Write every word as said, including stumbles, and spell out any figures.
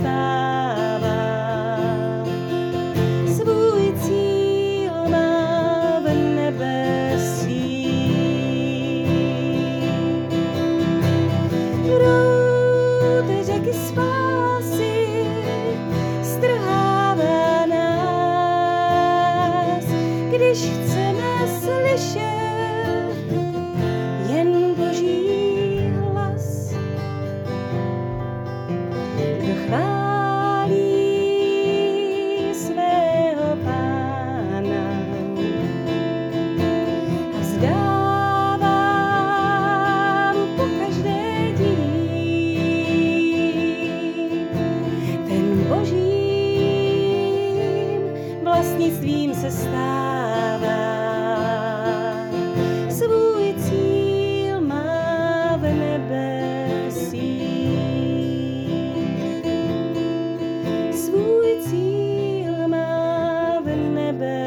stává. Svůj cíl má v nebesích. Proud řeky spásy strhává nás, když chceme slyšet jen Boží hlas. Kdo chválí svého Pána a vzdává mu po každé dík, ten Božím vlastnictvím se stává. Svůj cíl má v nebesích. Svůj cíl má v nebesích.